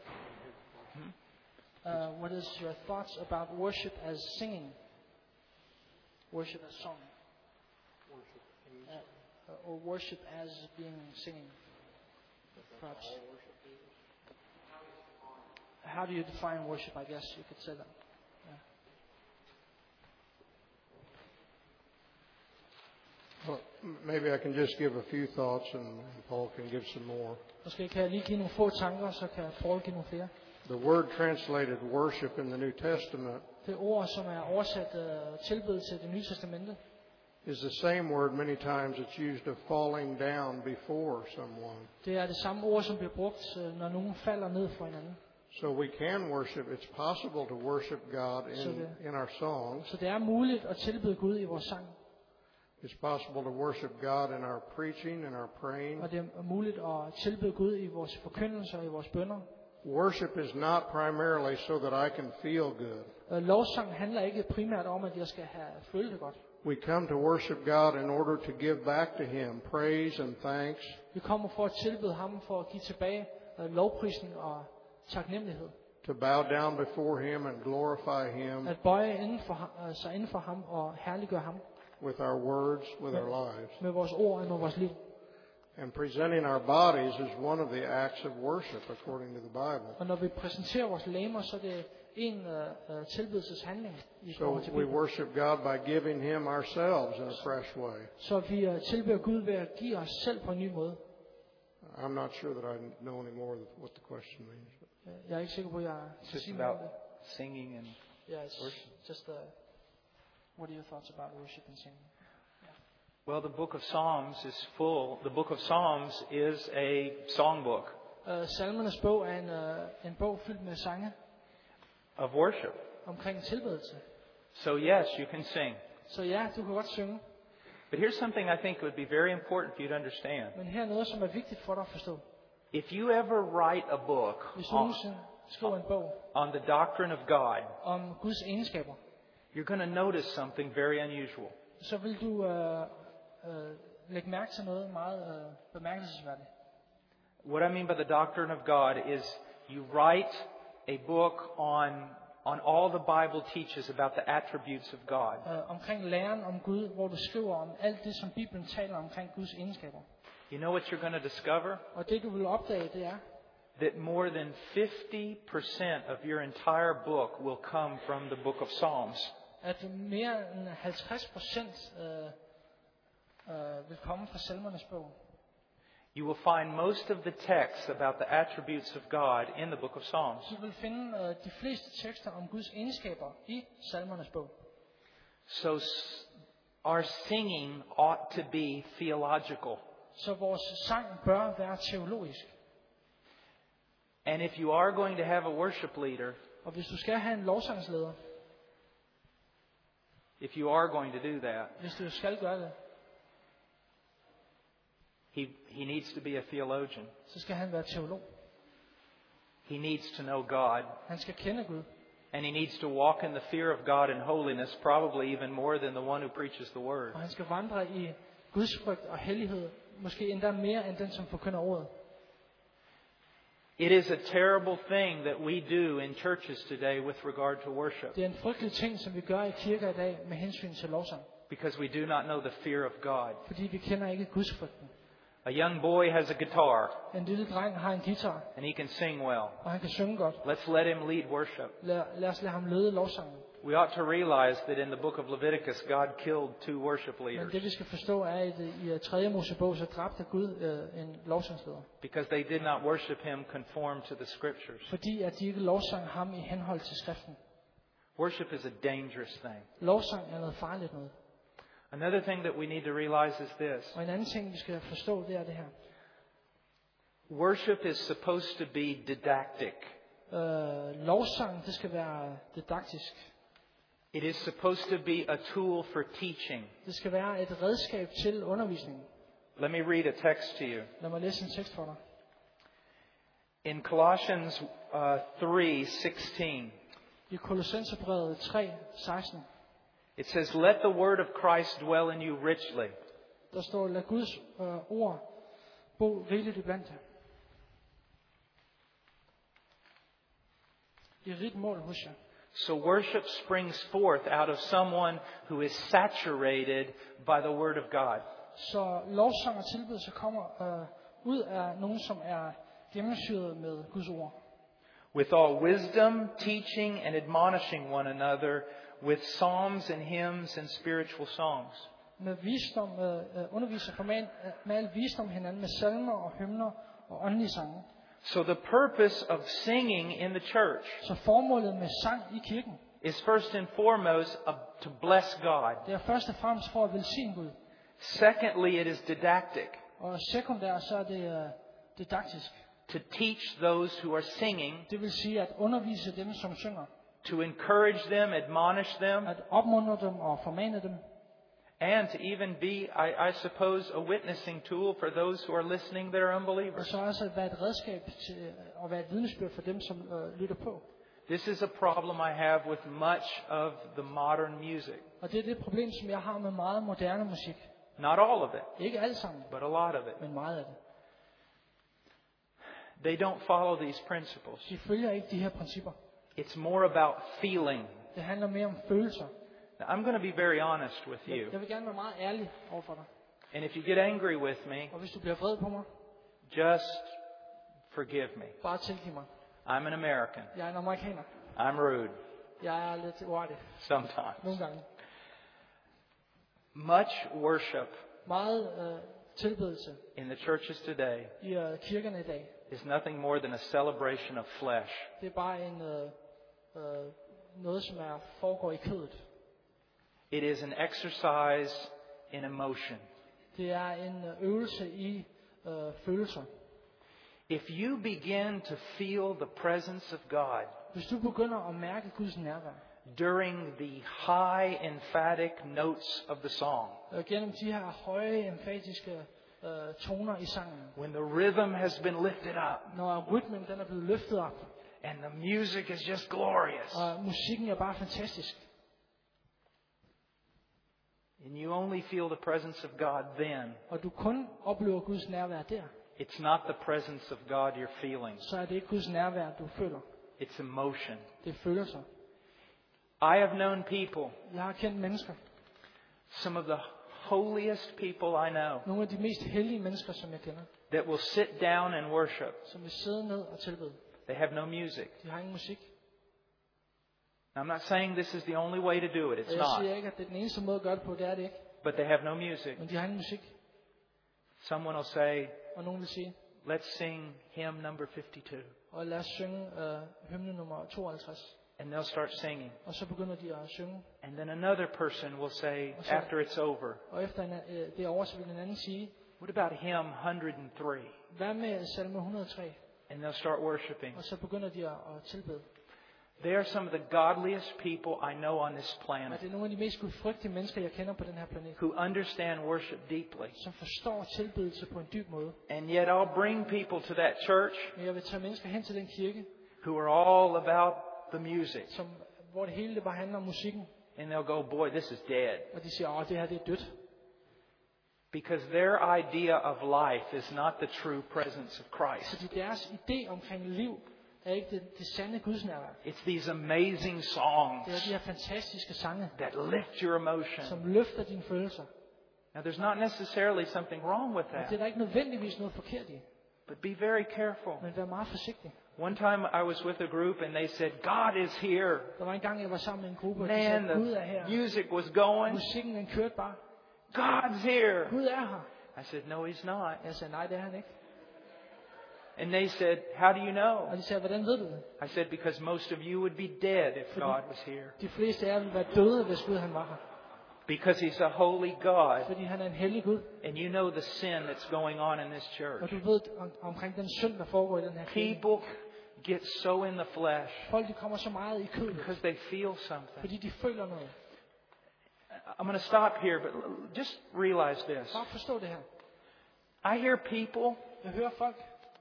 What is your thoughts about worship as singing? Worship as song? Or worship as being singing? Perhaps. How do you define worship? I guess you could say that. Yeah. Well, maybe I can just give a few thoughts and Paul can give some more. Måske kan jeg lige give nogle få tanker, så kan Paul give nogle flere. The word translated worship in the New Testament Det ord, som er oversat tilbedelse i det nye testamente, is the same word many times it's used of falling down before someone. det er det samme ord, som bliver brugt, når nogen falder ned for hinanden. So we can worship. It's possible to worship God in our songs. Så det er muligt at tilbede Gud i vores sang. It's possible to worship God in our preaching and our praying. Og det er muligt at tilbede Gud i vores forkyndelse og i vores bønner. Worship is not primarily so that I can feel good. Lovsang handler ikke primært om, at jeg skal føle det godt. We come to worship God in order to give back to Him praise and thanks. Vi kommer for at tilbede ham, for at give tilbage lovprisning og taknemmelighed. To bow down before Him and glorify Him At bøje sig inden for ham og herliggøre ham with our words, with our lives. med vores ord og med vores liv. And presenting our bodies is one of the acts of worship according to the Bible. Og når vi præsenterer vores legemer, så er det en tilbedelseshandling i So forhold til we Bibelen. worship God by giving Him ourselves in a fresh way. Så vi tilbeder Gud ved at give os selv på en ny måde. I'm not sure that I know any more of what the question means. Jeg er ikke sikker på, at jeg It's kan just sige mere om about det. singing and Yeah, it's worship. just what are your thoughts about worship and singing? well, the book of Psalms is full. The book of Psalms is a songbook Salmernes bog er en bog fyldt med sange of worship. omkring tilbedelse. So yes, you can sing. Så ja, du kan godt synge. But here's something I think would be very important for you to understand. Men her er noget, som er vigtigt for dig at forstå. If you ever write a book Hvis du nogensinde skriver en bog on the doctrine of God, om Guds egenskaber, you're going to notice something very unusual. så vil du lægge mærke til noget meget bemærkelsesværdigt. What I mean by the doctrine of God is you write a book on all the Bible teaches about the attributes of God. Omkring læren om Gud, hvor du skriver om alt det, som Bibelen taler omkring Guds egenskaber. You know what you're going to discover? Og det du vil opdage, det er, That more than 50% of your entire book will come from the book of Psalms. at mere end 50% vil komme fra Salmernes bog. You will find most of the texts about the attributes of God in the book of Psalms. Du vil finde de fleste tekster om Guds egenskaber i Salmernes bog. So our singing ought to be theological. Så vores sang bør være teologisk. And if you are going to have a worship leader, Og hvis du skal have en lovsangsleder, if you are going to do that, hvis du skal gøre det, he needs to be a theologian. så skal han være teolog. He needs to know God. Han skal kende Gud. And he needs to walk in the fear of God and holiness, probably even more than the one who preaches the word. Og han skal vandre i Guds frygt og hellighed, måske endda mere end den, som forkynder ordet. It is a terrible thing that we do in churches today with regard to worship, Det er en frygtelig ting, som vi gør i kirker i dag med hensyn til lovsang. because we do not know the fear of God. Fordi vi kender ikke Guds frygten. A young boy has a guitar, En lille dreng har en guitar, and he can sing well. og han kan synge godt. Let's let him lead worship. Lad os lade ham lede lovsangen. We ought to realize that in the book of Leviticus, God killed 2 worship Men leaders det vi skal forstå er, at i 3. Mosebog, så dræbte Gud en lovsangsleder. because they did not worship him conform to the scriptures. Fordi at de ikke lovsang ham i henhold til skriften. Worship is a dangerous thing. Lovsang er noget farligt noget. Another thing that we need to realize is this. Og en anden ting, vi skal forstå, det er det her. Worship is supposed to be didactic. Lovsang, det skal være didaktisk. It is supposed to be a tool for teaching. Det skal være et redskab til undervisning. Let me read a text to you. Lad mig læse en tekst for dig. In Colossians 3:16, I Kolossenserbrevet 3:16, it says, "Let the word of Christ dwell in you richly." der står, lad Guds ord bo rigeligt iblandt jer. I rigt mål hos jer. So worship springs forth out of someone who is saturated by the word of God. Så lovsang og tilbedelse kommer ud af nogen, som er gennemsyret med Guds ord. With all wisdom, teaching and admonishing one another with psalms and hymns and spiritual songs. Med visdom, underviser med al visdom hinanden, med salmer og hymner og åndelige sange. So the purpose of singing in the church Så formålet med sang i kirken, is first and foremost to bless God. det er først og fremmest for at velsigne Gud. Secondly, it is didactic, Og sekundært, så er det didaktisk. to teach those who are singing, Det vil sige at undervise dem, som synger. to encourage them, admonish them, At opmuntre dem og formane dem. and to even be, I suppose, a witnessing tool for those who are listening that are Og unbelievers. så også at være et redskab til at være et vidnesbyrd for dem, som lytter på. This is a problem I have with much of the modern music. Og det er det problem, som jeg har med meget moderne musik. Not all of it, Ikke alt sammen, but a lot of it. men meget af det. They don't follow these principles. De følger ikke de her principper. It's more about feeling. Det handler mere om følelser. Now, I'm going to be very honest with you. Jeg vil gerne være meget ærlig overfor dig. And if you get angry with me, Og hvis du bliver vred på mig, just forgive me. bare tilgiv mig. I'm an American. Jeg er en amerikaner. I'm rude Jeg er lidt uartig sometimes. nogle gange. Much worship Meget tilbedelse in the churches today i kirkerne i dag. is nothing more than a celebration of flesh. Det er bare noget, som foregår i kødet. It is an exercise in emotion. Det er en øvelse i følelser. If you begin to feel the presence of God Hvis du begynder at mærke Guds nærvær during the high emphatic notes of the song, gennem de her høje, emfatiske toner i sangen, when the rhythm has been lifted up når rytmen den er blevet løftet op, and the music is just glorious, og musikken er bare fantastisk, and you only feel the presence of God then, og du kun oplever Guds nærvær der, it's not the presence of God you're feeling. så er det ikke Guds nærvær, du føler. It's emotion. Det er følelser. I have known people, Jeg har kendt mennesker, some of the holiest people I know, nogle af de mest hellige mennesker, som jeg kender, that will sit down and worship. som vil sidde ned og tilbede. They have no music. De har ingen musik. Now, I'm not saying this is the only way to do it. Og It's jeg siger not. ikke, at det er den eneste måde at gøre det på, det er det ikke. But they have no music. Men de har ingen musik. Someone will say, Og nogen vil sige, let's sing hymn number 52. og lad os synge hymne nummer 52. And they'll start singing. Og så begynder de at synge. And then another person will say, Og så- after it's over, Og efter det er over, så vil den anden sige, what about hymn 103? hvad med salme 103? And they'll start worshiping. Og så begynder de at tilbede. They are some of the godliest people I know on this Og planet det er nogle af de mest gudfrygtige mennesker, jeg kender på den her planet. who understand worship deeply. Som forstår tilbedelse på en dyb måde. And yet I'll bring people to that church Men jeg vil tage mennesker hen til den kirke, who are all about the music. hvor det hele det bare handler om musikken. And they'll go, boy, this is dead. Og de siger, det her det er dødt. Because their idea of life is not the true presence of Christ. Fordi deres idé omkring liv er ikke det sande gudsnærvær. It's these amazing Det songs er de her fantastiske sange, that lift your emotion. som løfter dine følelser. Now, there's not necessarily something wrong with Og det er that, der ikke nødvendigvis noget forkert i. but be very careful. Men vær meget forsigtig. One time I was with a group and they said, God is here. Der var en gang, jeg var sammen med en gruppe, og de Man, sagde, Gud er her. the music was going. Musikken den kørte bare. God's here. Gud er her. I said, no, he's not. Jeg sagde, nej, det er han ikke. And they said, how do you know? Og de sagde, hvordan ved du det? I said, because most of you would be dead if God was here. De fleste af jer ville være døde, hvis Gud han var her. Because he's a holy God. Fordi han er en hellig Gud. And you know the sin that's going on in this Og church. du ved omkring den synd, der foregår i den her kirke. People get so in the flesh Folk de kommer så meget i kødet, because they feel something. fordi de føler noget. I'm going to stop here, but just realize this. Bare forstå det her. I hear people, Jeg hører folk.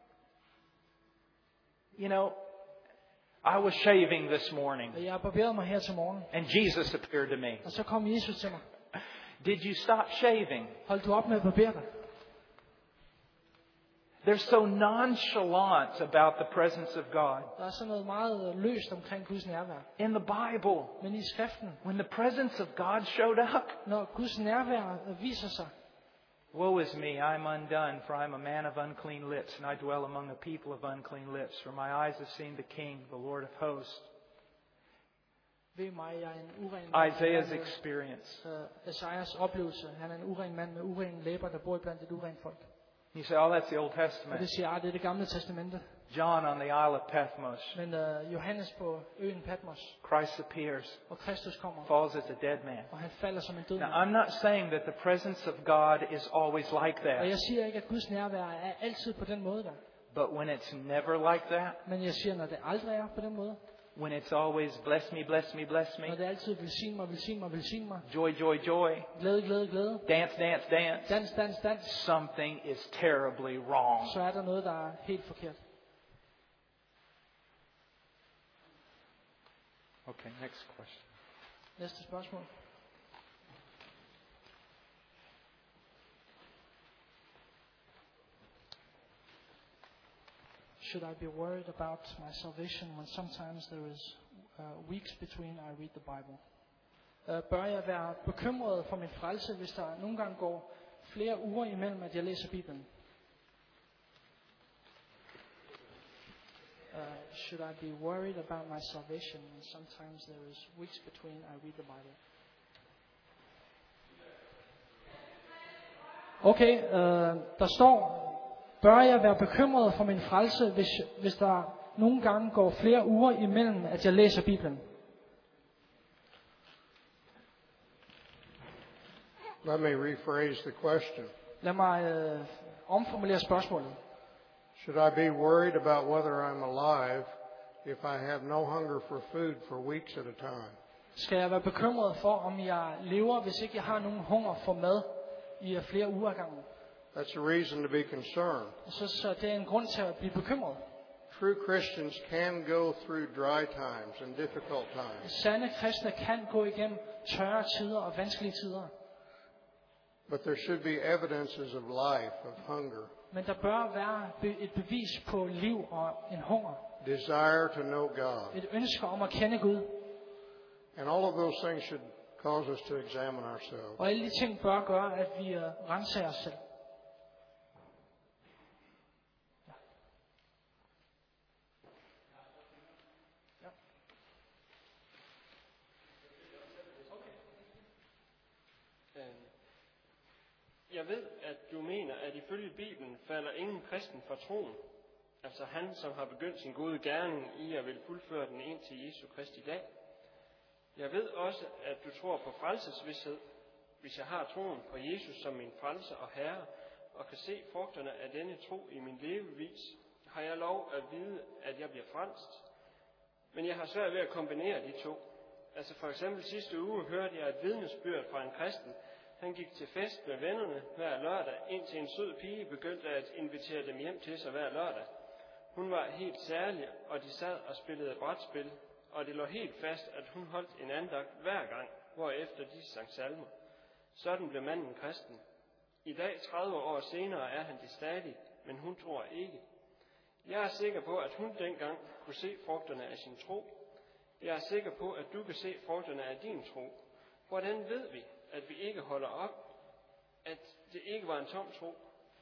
you know, I was shaving this morning Og jeg har barberet mig her til morgen. and Jesus appeared to me. Og så kom Jesus til mig. Did you stop shaving? Hold du op med at barbere dig. They're so nonchalant about the presence of God. Der er sådan noget meget løst omkring Guds nærvær. In the Bible, Men i skriften, when the presence of God showed up, når Guds nærvær viser sig, woe is me, I'm undone, for I'm a man of unclean lips, and I dwell among a people of unclean lips. For my eyes have seen the King, the Lord of hosts. ved mig, jeg er en uren mand. Isaiah's experience. Esajas oplevelse. Han er en uren mand med urene læber, der bor blandt et urent folk. You say, oh, that's the Old Og Testament. det siger, det er det gamle testamente. John on the Isle of Patmos. Men Johannes på øen Patmos, Christ appears, og Kristus kommer, falls as a dead man. og han falder som en død Now, mand. I'm not saying that the presence of God is always like Og that. jeg siger ikke, at Guds nærvær er altid på den måde der. But when it's never like that, Men jeg siger, når det aldrig er på den måde, when it's always bless me, bless me, bless når me, det altid velsign mig, velsign mig, velsign mig, joy, joy, joy, glæde, glæde, glæde, dance, dance, dance, dans, dans, dans, something is terribly wrong. så er der noget, der er helt forkert. Okay, next question. Næste spørgsmål. Should I be worried about my salvation when sometimes there is weeks between I read the Bible? Bør jeg være bekymret for min frelse, hvis der nogle gange går flere uger imellem, at jeg læser Bibelen? Should I be worried about my salvation when sometimes there is weeks between I read the Bible? Okay, der står, bør jeg være bekymret for min frelse, hvis der nogle gange går flere uger imellem, at jeg læser Bibelen? Let me rephrase the question. Lad mig omformulere spørgsmålet. Should I be worried about whether I'm alive if I have no hunger for food for weeks at a time? Skal jeg være bekymret for, om jeg lever, hvis ikke jeg har nogen hunger for mad i flere uger ad gangen? That's a reason to be concerned. Så det er en grund til at blive bekymret. True Christians can go through dry times and difficult times, Sande kristne kan gå igennem tørre tider og vanskelige tider. but there should be evidences of life, of hunger, Men der bør være et bevis på liv og en hunger. desire to know God. Et ønske om at kende Gud. And all of those things should cause us to examine ourselves. Og alle de ting bør gøre, at vi renser os selv. Jeg ved, at du mener, at ifølge Bibelen falder ingen kristen fra troen. Altså han, som har begyndt sin gode gerning i at vil fuldføre den ind til Jesu Kristi dag. Jeg ved også, at du tror på frelsesvished. Hvis jeg har troen på Jesus som min frelser og herre, og kan se frugterne af denne tro i min levevis, har jeg lov at vide, at jeg bliver frelst. Men jeg har svært ved at kombinere de to. Altså for eksempel sidste uge hørte jeg et vidnesbyrd fra en kristen. Han gik til fest med vennerne hver lørdag, indtil en sød pige begyndte at invitere dem hjem til sig hver lørdag. Hun var helt særlig, og de sad og spillede brætspil, og det lå helt fast, at hun holdt en andagt hver gang, hvorefter de sang salmer. Sådan blev manden kristen. I dag, 30 år senere, er han det stadig, men hun tror ikke. Jeg er sikker på, at hun dengang kunne se frugterne af sin tro. Jeg er sikker på, at du kan se frugterne af din tro. Hvordan ved vi, at vi ikke holder op, at det ikke var en tom tro?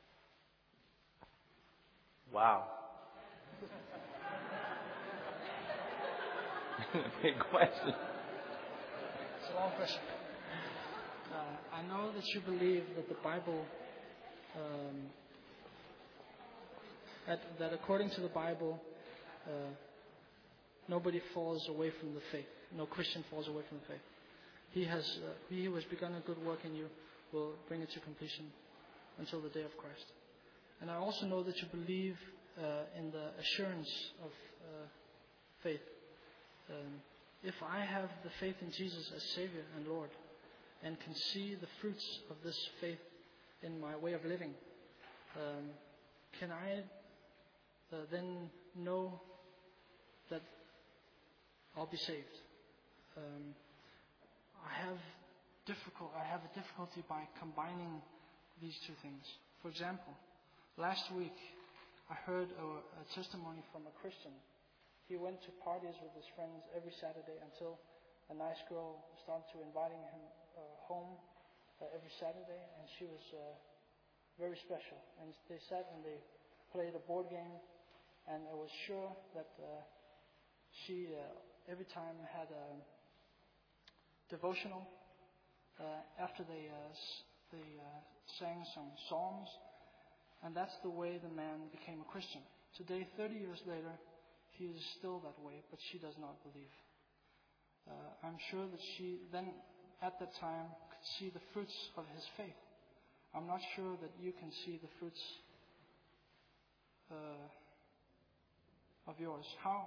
Wow. Big question. It's a long question. I know that you believe that the Bible, that according to the Bible, nobody falls away from the faith. No Christian falls away from the faith. He who has begun a good work in you will bring it to completion until the day of Christ. And I also know that you believe in the assurance of faith. If I have the faith in Jesus as Savior and Lord, and can see the fruits of this faith in my way of living, can I then know that I'll be saved? I have a difficulty by combining these two things. For example, last week I heard a testimony from a Christian. He went to parties with his friends every Saturday until a nice girl started to inviting him home every Saturday, and she was very special. And they sat and they played a board game, and I was sure that she every time had a devotional after they sang some psalms, and that's the way the man became a Christian. Today, 30 years later, he is still that way, but she does not believe. I'm sure that she then, at that time, could see the fruits of his faith. I'm not sure that you can see the fruits of yours.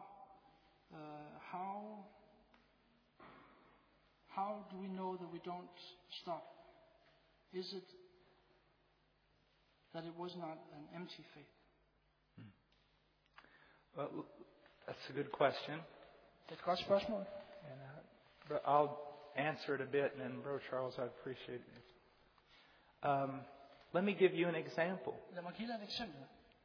How do we know that we don't stop? Is it that it was not an empty faith? Well, that's a good question. Det er et godt spørgsmål. And, but I'll answer it a bit, and then, Bro Charles, I'd appreciate it. Let me give you an example. Lad mig give dig et eksempel.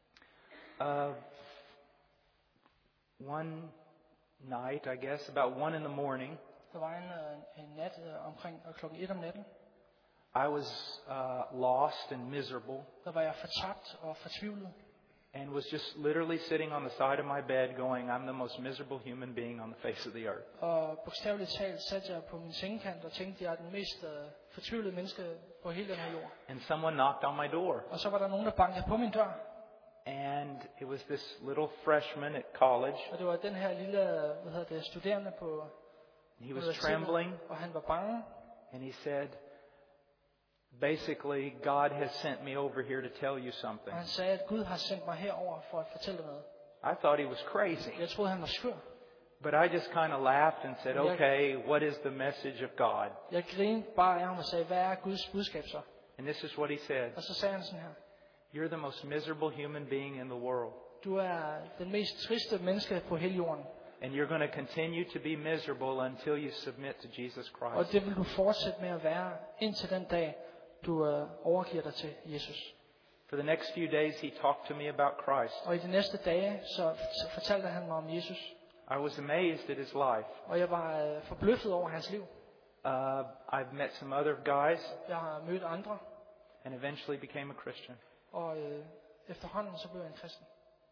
One night, I guess, about 1 in the morning, Der var en nat omkring klokken 1 om natten. I was lost and miserable, Der var jeg fortabt og fortvivlet. and was just literally sitting on the side of my bed going, I'm the most miserable human being on the face of the earth. Og bogstaveligt talt satte jeg på min sengekant og tænkte, jeg er den mest fortvivlede menneske på hele den her jord. And someone knocked on my door. Og så var der nogen, der bankede på min dør. And it was this little freshman at college. Og det var den her lille, studerende på He was trembling, og han var bange. and he said, basically, God has sent me over here to tell you something. Og han sagde, at Gud har sendt mig herover for at fortælle dig noget. I thought he was crazy. Jeg troede, han var skør. But I just kind of laughed and said, okay, what is the message of God? Jeg grinede bare af ham og sagde, hvad er Guds budskab så? And this is what he said. Og så sagde han sådan her. You're the most miserable human being in the world. Du er den mest triste menneske på hele jorden. And you're going to continue to be miserable until you submit to Jesus Og Christ. det vil du fortsætte med at være indtil den dag, du overgiver dig til Jesus. For the next few days, he talked to me about Christ. Og i de næste dage, så fortalte han mig om Jesus. I was amazed at his life. Og jeg var forbløffet over hans liv. I've met some other guys Jeg har mødt andre, and eventually became a Christian. og efterhånden så blev jeg en kristen.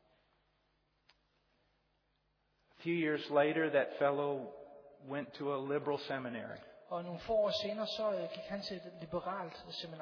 A few years later, that fellow went to a liberal seminary. Og nogle få år senere, så gik han til et liberalt seminar.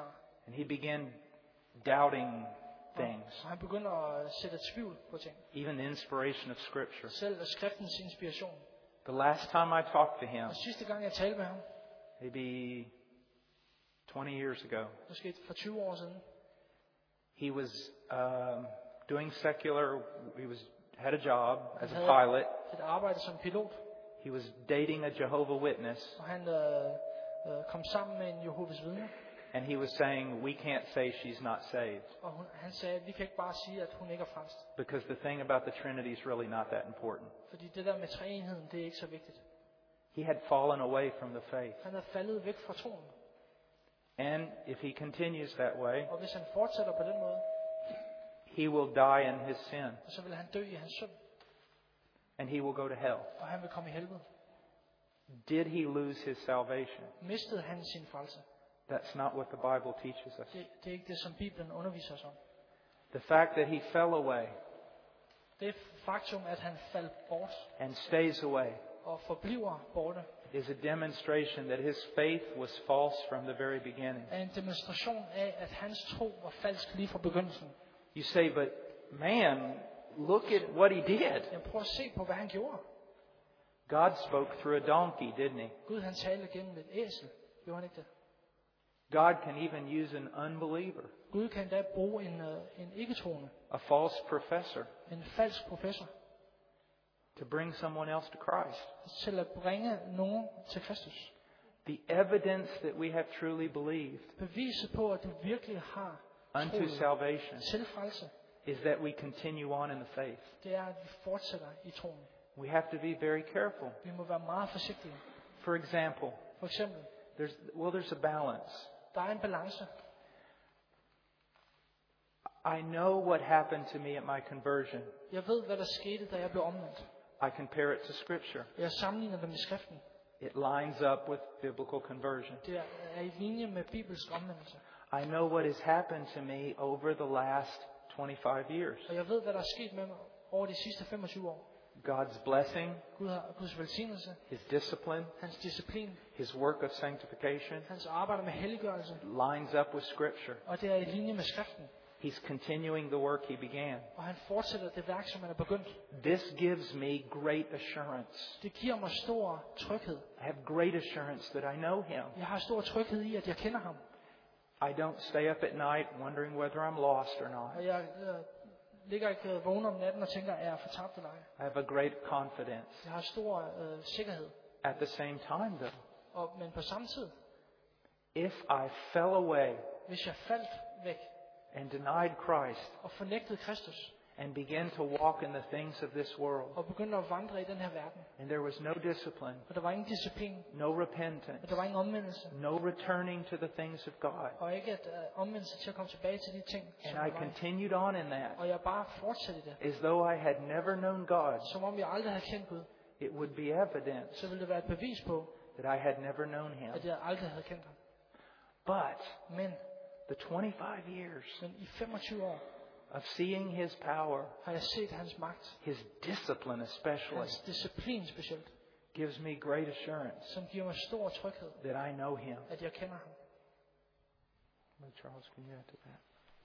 And he began doubting things, Og han begynder at sætte tvivl på ting. even the inspiration of Scripture. Selv skriftens inspiration. The last time I talked to him, Og sidste gang jeg talte med ham, maybe 20 years ago, måske for 20 år siden, he was doing secular. Had a job as a havde pilot. et arbejde som pilot, He was dating a Jehovah's Witness, og han kom sammen med en Jehovas vidne, and he was saying, "We can't say she's not saved og han sagde, at vi kan ikke bare sige, at hun ikke er frelst. because the thing about the Trinity is really not that important." Fordi det der med treenigheden, det er ikke så vigtigt. He had fallen away from the faith, Han er faldet væk fra troen. and if he continues that way, Og hvis han fortsætter på den måde, he will die in his sin, så vil han dø i hans synd, and he will go to hell. og han vil komme i helvede. Did he lose his salvation? Mistede han sin frelse? That's not what the Bible teaches us. Det er ikke det, som Bibelen underviser os om. The fact that he fell away Det faktum, at han faldt bort and stays away og forbliver borte, is a demonstration that his faith was false from the very beginning. er en demonstration af, at hans tro var falsk lige fra begyndelsen. You say, but man, look at what he did. Jeg prøver at se på, hvad han gjorde. God spoke through a donkey, didn't he? Gud, han talte gennem et æsel. Gjorde han ikke det? God can even use an unbeliever, Gud kan endda bruge en ikke-troende, a false professor, en falsk professor, to bring someone else to Christ. til at bringe nogen til Kristus. The evidence that we have truly believed Beviset på, at du virkelig har unto troet salvation til frelse, is that we continue on in the faith. det er, at vi fortsætter i troen. We have to be very careful. Vi må være meget forsigtige. For example, For eksempel, there's a balance. der er en balance. I know what happened to me at my conversion. Jeg ved, hvad der skete, da jeg blev omvendt. I compare it to Scripture. Jeg sammenligner det med skriften. It lines up with biblical conversion. Det er i linje med bibelsk omvendelse. I know what has happened to me over the last 25 years. Og jeg ved, hvad der er sket med mig over de sidste 25 år. God's blessing, Guds velsignelse, His discipline, hans disciplin, His work of sanctification hans arbejde med helliggørelse, lines up with Scripture. og det er i linje med skriften. He's continuing the work He began. Og han fortsætter det værk, som han er begyndt. This gives me great assurance. Det giver mig stor tryghed. I have great assurance that I know Him. Jeg har stor tryghed i, at jeg kender ham. I don't stay up at night wondering whether I'm lost or not. Og jeg ligger ikke vågen om natten og tænker, er jeg fortabt eller ej? I have a great confidence. Jeg har stor sikkerhed. At the same time, though, Men på samme tid, if I fell away hvis jeg faldt væk and denied Christ og fornægtede Kristus and began to walk in the things of this world, og begyndte at vandre i den her verden, and there was no discipline, og der var ingen disciplin, no repentance, og der var ingen omvendelse, no returning to the things of God, og ikke at omvendelse til at komme tilbage til de ting, som and I var. continued on in that, Og jeg bare fortsatte det, as though I had never known God, som om jeg aldrig havde kendt Gud, it would be evidence så ville det være et bevis på, that I had never known Him. at jeg aldrig havde kendt ham. But Men the 25 years i 25 år of seeing His power, har jeg set hans magt, His discipline especially, hans disciplin specielt, gives me great assurance som giver mig stor tryghed, that I know Him. at jeg kender ham. Charles, can you add to that?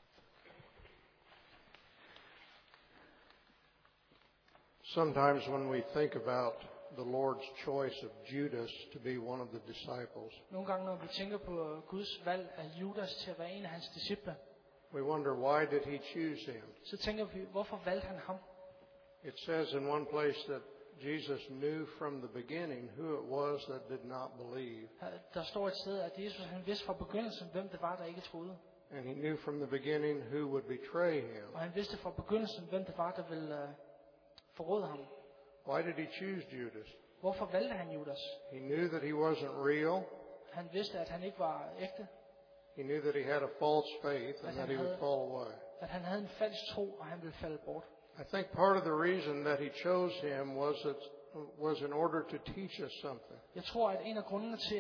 Sometimes when we think about the Lord's choice of Judas to be one of the disciples, Nogle gange, når vi tænker på Guds valg af Judas til at være en af hans disciple, we wonder, why did He choose him? så tænker vi, hvorfor valgte han ham? It says in one place that Jesus knew from the beginning who it was that did not believe. Der står et sted, at Jesus han vidste fra begyndelsen, hvem det var, der ikke troede. And He knew from the beginning who would betray him. Og han vidste fra begyndelsen, hvem det var, der ville forråde ham. Why did He choose Judas? Hvorfor valgte han Judas? He knew that he wasn't real. Han vidste, at han ikke var ægte, He knew that he had a false faith and that he would fall away. at han havde en falsk tro, og han ville falde bort. I think part of the reason that He chose him was in order to teach us something. Jeg tror, at en af grundene til,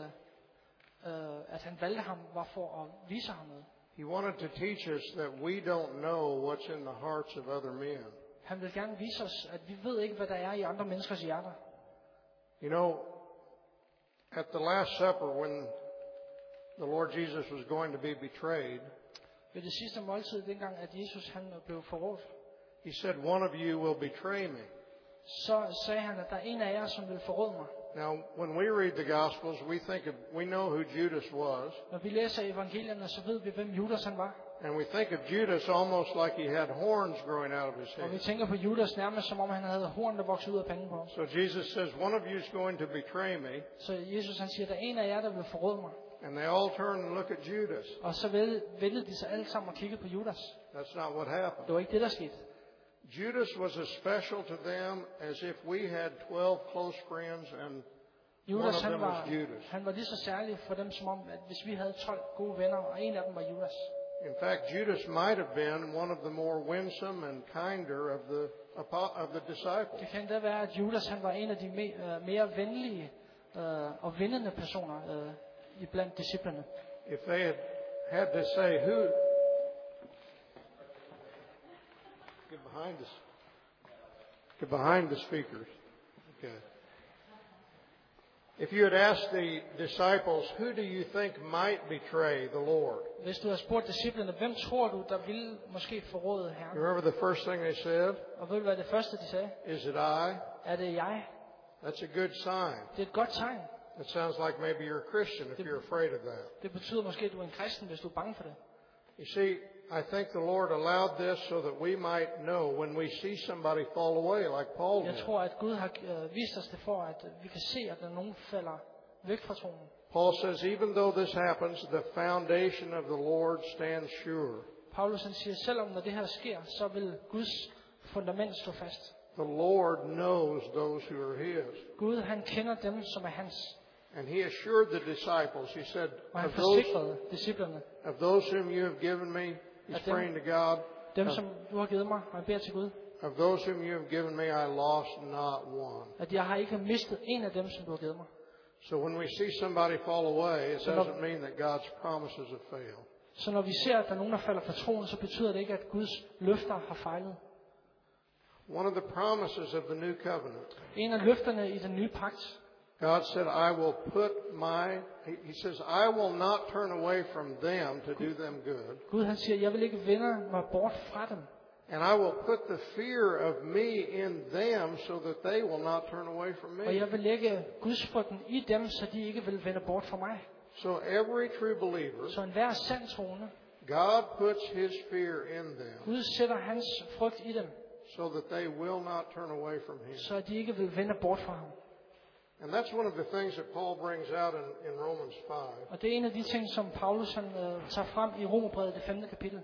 at han valgte ham, var for at vise ham noget. He wanted to teach us that we don't know what's in the hearts of other men. Han vil gerne vise os, at vi ved ikke, hvad der er i andre menneskers hjerter. You know, at the Last Supper, when the Lord Jesus was going to be betrayed, ved det sidste måltid, dengang at Jesus han blev forrådt, he said, "One of you will betray me." så sagde han, at der er en af jer, som vil forråde mig. Now, when we read the Gospels, we know who Judas was, Når vi læser evangelierne, så ved vi, hvem Judas han var. and we think of Judas almost like he had horns growing out of his Og vi head. tænker på Judas nærmest, som om han havde horn, der voksede ud af panden på ham. So Jesus says, "One of you is going to betray me," Så Jesus han siger, at der er en af jer, der vil forråde mig. and they all turn and look at Judas. Og så væltede de sig alle sammen og kiggede på Judas. That's not what happened. Det var ikke det, der skete. Judas was as special to them as if we had 12 close friends and one of Judas them was Judas. han var lige så særlig for dem, som om, at hvis vi havde 12 gode venner, og en af dem var Judas. In fact, Judas might have been one of the more winsome and kinder of the disciples. Det kan da være, at Judas han var en af de mere venlige og vindende personer iblandt disciplene. If they had to say who, get behind the speakers. Okay. If you had asked the disciples, who do you think might betray the Lord? Hvis du havde spurgt disciplene, hvem tror du, der ville måske forråde You Herren? remember the first thing they said? Og ved du, hvad det første, de sagde? Is it I? Er det jeg? That's a good sign. Det er et godt tegn. It sounds like maybe you're a Christian if you're afraid of that. Det betyder måske, at du er en kristen, hvis du er bange for det. You see, I think the Lord allowed this so that we might know when we see somebody fall away like Paul Jeg did. tror, at Gud har vist os det for, at vi kan se, at når nogen falder væk fra troen. Paul says, even though this happens, the foundation of the Lord stands sure. Paulus han siger, selvom når det her sker, så vil Guds fundament stå fast. The Lord knows those who are His. Gud han kender dem, som er hans. And He assured the disciples, He said, Og han of those forsikrede disciplene, whom you have given me, He's At dem- praying to God, dem som du har givet mig, og han beder til Gud, of those whom you have given me, I lost not one. at jeg har ikke mistet en af dem, som du har givet mig. So when we see somebody fall away, it So doesn't mean that God's promises have failed. Så når vi ser, at der er nogen, der falder fra troen, så betyder det ikke, at Guds løfter har fejlet. One of the promises of the new covenant, En af løfterne i den nye pagt, God said, I will put He says, I will not turn away from them to do them good. Gud han siger, jeg vil ikke vende mig bort fra dem. And I will put the fear of me in them so that they will not turn away from Og me. jeg vil lægge Guds frygten i dem, så de ikke vil vende bort fra mig. So every true believer, Så enhver sand troende, God puts His fear in them Gud sætter hans frygt i dem, so that they will not turn away from Him. så de ikke vil vende bort fra ham. And that's one of the things that Paul brings out in Romans 5. Og det er en af de ting, som Paulus han, tager frem i Romerbrevet, det 5. kapitel.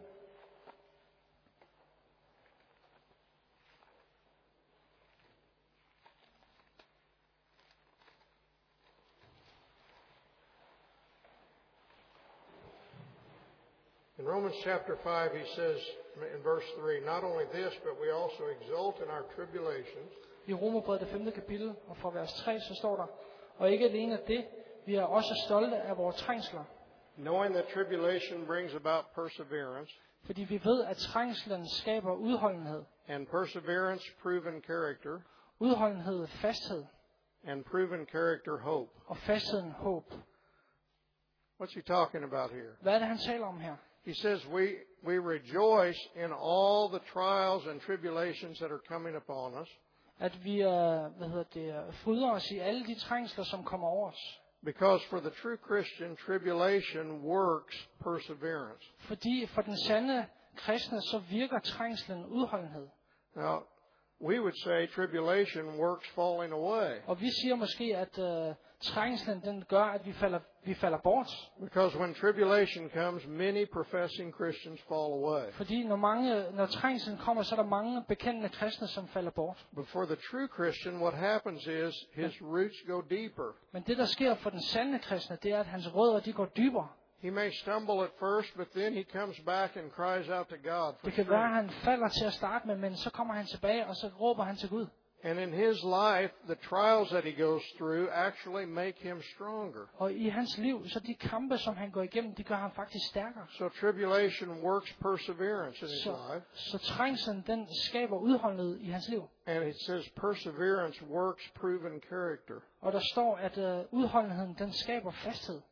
In Romans chapter 5, he says in verse 3, not only this, but we also exult in our tribulations, I Romerbrevet, det 5. kapitel, og fra vers 3, så står der, og ikke alene af det, vi er også stolte af vores trængsler, knowing that tribulation brings about perseverance, fordi vi ved, at trængslen skaber udholdenhed, and perseverance proven character, udholdenhed fasthed, and proven character hope. og fastheden håb. What's he talking about here? Hvad er det, han taler om her? He says we rejoice in all the trials and tribulations that are coming upon us, At vi fryder os i alle de trængsler, som kommer over os. because for the true Christian, tribulation works perseverance. Fordi for den sande kristne, så virker trængslen udholdenhed. Now, we would say tribulation works falling away, Og vi siger måske, at trængslen den gør, at vi falder bort. because when tribulation comes, many professing Christians fall away. Fordi når trængslen kommer, så er der mange bekendende kristne, som falder bort. But for the true Christian, what happens is his roots go deeper. Men det, der sker for den sande kristne, det er, at hans rødder de går dybere. He may stumble at first, but then he comes back and cries out to God for Det kan være, at strength. han falder til at starte med, men så kommer han tilbage, og så råber han til Gud. And in his life, the trials that he goes through actually make him stronger. Og i hans liv, så de kampe, som han går igennem, de gør ham faktisk stærkere. So tribulation works perseverance in his life. Så trængslen, den skaber udholdenhed i hans liv. And it says perseverance works proven character. Og der står, at udholdenheden, den skaber fasthed.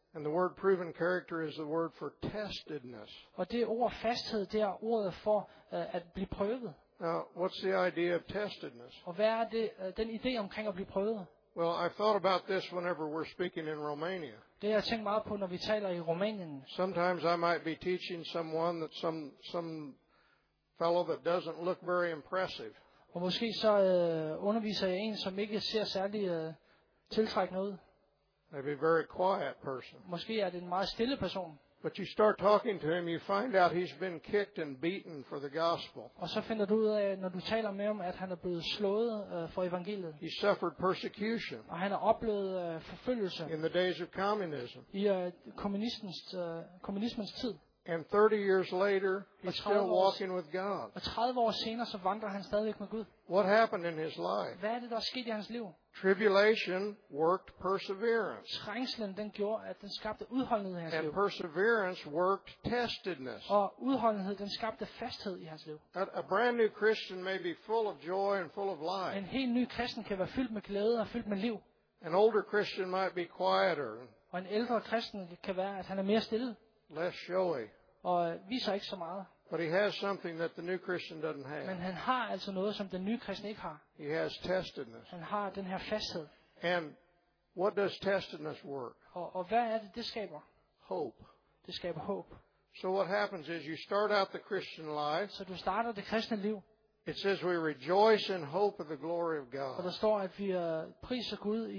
And the word proven character is the word for testedness. Og det ord fasthed, det er ordet for at blive prøvet. Now, what's the idea of testedness? Og hvad er det, den idé omkring at blive prøvet? Well, I thought about this whenever we're speaking in Romania. Det har jeg tænkt meget på, når vi taler i Rumænien. Sometimes I might be teaching someone that some fellow that doesn't look very impressive. Og måske så underviser jeg en, som ikke ser særlig tiltrækkende ud. Maybe a very quiet person. Måske er det en meget stille person. But you start talking to him, you find out he's been kicked and beaten for the gospel. Og så finder du ud af, når du taler med ham, at han er blevet slået for evangeliet. He suffered persecution Og han har oplevet forfølgelse in the days of communism. i kommunismens tid. And 30 years later, he's still walking with God. Og 30 år senere, så vandrer han stadigvæk med Gud. What happened in his life? Hvad er det, der er sket i hans liv? Tribulation worked perseverance. Trængslen, den gjorde, at den skabte udholdenhed i hans And liv. perseverance worked testedness. Og udholdenhed, den skabte fasthed i hans liv. A brand new Christian may be full of joy and full of life. En helt ny kristen kan være fyldt med glæde og fyldt med liv. An older Christian might be quieter, Og en ældre kristen kan være, at han er mere stille less showy. og viser ikke så meget. But he has something that the new Christian doesn't Men have. han har altså noget, som den nye kristen ikke har. He has testedness. Han har den her fasthed. And what does testedness work? Og hvad er det, det skaber? Hope. Det skaber håb. So what happens is you start out the Christian life. Så du starter det kristne liv, It says we rejoice in hope of the glory of og der God. står, at vi priser Gud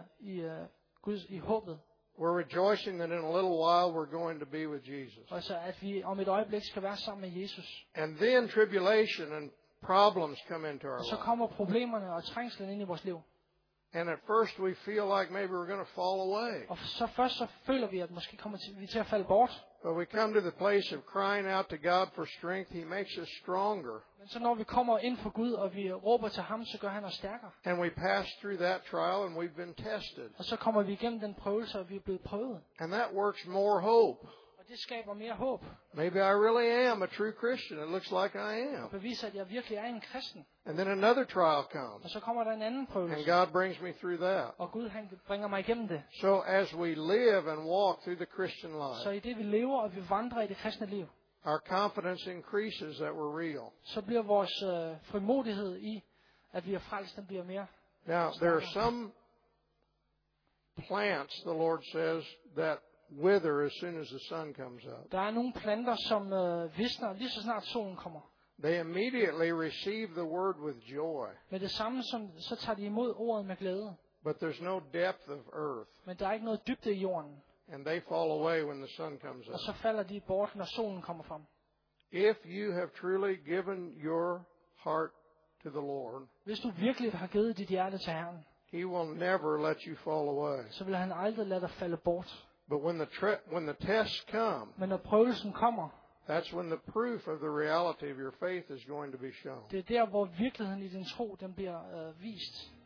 i håbet. We're rejoicing that in a little while we're going to be with Jesus. Altså, at vi om et øjeblik skal være sammen med Jesus. And then tribulation and problems come into our Og så life. kommer problemerne og trængslen ind i vores liv. And at first we feel like maybe we're going to fall away. Og så først så føler vi, at måske kommer vi til at falde bort. But we come to the place of crying out to God for strength. He makes us stronger. Men så når vi kommer ind for Gud, og vi råber til ham, så gør han os stærkere. And we pass through that trial and we've been tested. Og så kommer vi igennem den prøvelse, og vi er blevet prøvet. And that works more hope. Og det skaber mere håb. Maybe I really am a true Christian. It looks like I am. Og beviser, at jeg virkelig er en kristen. And then another trial comes. Og så kommer der en anden And prøvelse. God brings me through that. Og Gud, han bringer mig igennem det. So as we live and walk through the Christian Så life, i det vi lever, og vi vandrer i det kristne liv, our confidence increases that we're real. så bliver vores frimodighed i, at vi er frelst, den bliver mere. Now, there are some plants, the Lord says, that wither as soon as the sun comes up. Der er nogle planter, som visner lige så snart solen kommer. They immediately receive the word with joy, Med det samme, så tager de imod ordet med glæde. but there's no depth of earth, Men der er ikke noget dybde i jorden. and they fall away when the sun comes Og up. så falder de bort, når solen kommer frem. If you have truly given your heart to the Lord, Hvis du virkelig har givet dit hjerte til Herren, He will never let you fall away. så vil han aldrig lade dig falde bort. But when the tests come, Men når prøvelsen kommer, that's when the proof of the reality of your faith is going to be shown. det er der, hvor virkeligheden i din tro, den bliver vist.